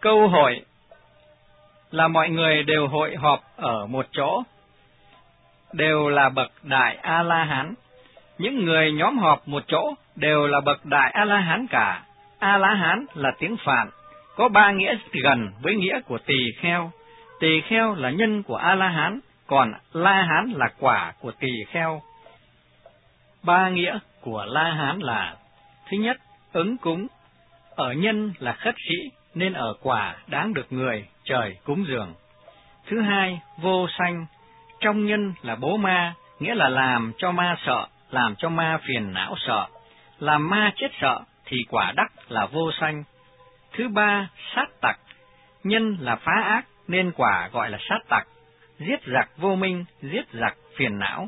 Câu hội là mọi người đều hội họp ở một chỗ, đều là bậc Đại A-la-hán. Những người nhóm họp một chỗ đều là bậc Đại A-la-hán cả. A-la-hán là tiếng Phạn, có ba nghĩa gần với nghĩa của tỳ kheo. Tỳ kheo là nhân của A-la-hán, còn La-hán là quả của tỳ kheo. Ba nghĩa của La-hán là: thứ nhất, ứng cúng, ở nhân là khất sĩ, nên ở quả đáng được người, trời cúng dường. Thứ hai, vô sanh, trong nhân là bố ma, nghĩa là làm cho ma sợ, làm cho ma phiền não sợ. Làm ma chết sợ thì quả đắc là vô sanh. Thứ ba, sát tặc, nhân là phá ác, nên quả gọi là sát tặc, giết giặc vô minh, giết giặc phiền não.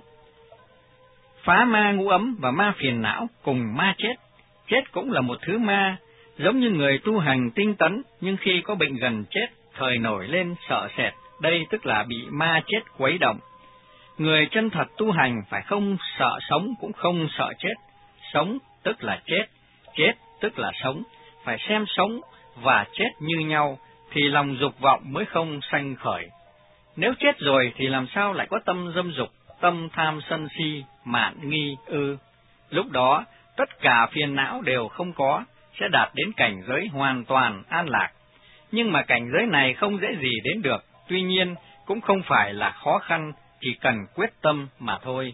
Phá ma ngũ ấm và ma phiền não cùng ma chết. Chết cũng là một thứ ma, giống như người tu hành tinh tấn, nhưng khi có bệnh gần chết, thời nổi lên sợ sệt, đây tức là bị ma chết quấy động. Người chân thật tu hành phải không sợ sống cũng không sợ chết. Sống tức là chết, chết tức là sống, phải xem sống và chết như nhau, thì lòng dục vọng mới không sanh khởi. Nếu chết rồi thì làm sao lại có tâm dâm dục, tâm tham sân si, mạn nghi ư? Lúc đó, tất cả phiền não đều không có, sẽ đạt đến cảnh giới hoàn toàn an lạc. Nhưng mà cảnh giới này không dễ gì đến được, tuy nhiên cũng không phải là khó khăn, chỉ cần quyết tâm mà thôi.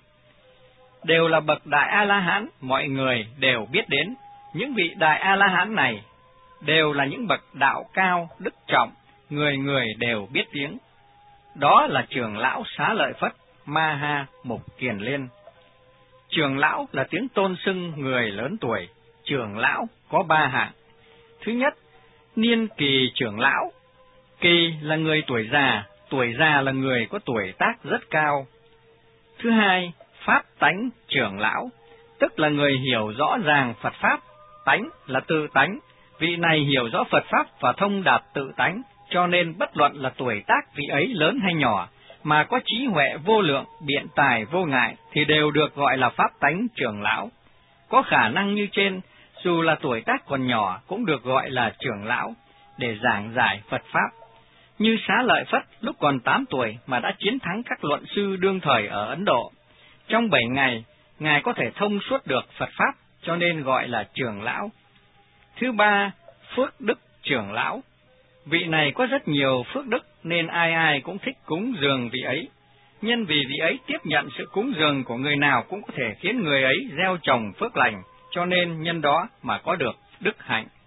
Đều là bậc Đại A-la-hán, mọi người đều biết đến. Những vị Đại A-la-hán này đều là những bậc đạo cao, đức trọng, người người đều biết tiếng. Đó là trưởng lão Xá Lợi Phất, Ma Ha Mục Kiền Liên. Trưởng lão là tiếng tôn xưng người lớn tuổi. Trưởng lão có ba hạng. Thứ nhất, niên kỳ trưởng lão. Kỳ là người tuổi già là người có tuổi tác rất cao. Thứ hai, pháp tánh trưởng lão, tức là người hiểu rõ ràng Phật Pháp. Tánh là tự tánh, vị này hiểu rõ Phật Pháp và thông đạt tự tánh, cho nên bất luận là tuổi tác vị ấy lớn hay nhỏ, mà có trí huệ vô lượng, biện tài vô ngại, thì đều được gọi là pháp tánh trưởng lão. Có khả năng như trên, dù là tuổi tác còn nhỏ cũng được gọi là trưởng lão, để giảng giải Phật Pháp. Như Xá Lợi Phất lúc còn 8 tuổi mà đã chiến thắng các luận sư đương thời ở Ấn Độ. Trong 7 ngày, Ngài có thể thông suốt được Phật Pháp, cho nên gọi là trưởng lão. Thứ ba, phước đức trưởng lão. Vị này có rất nhiều phước đức, nên ai ai cũng thích cúng dường vị ấy. Nhân vì vị ấy tiếp nhận sự cúng dường của người nào cũng có thể khiến người ấy gieo trồng phước lành, cho nên nhân đó mà có được đức hạnh.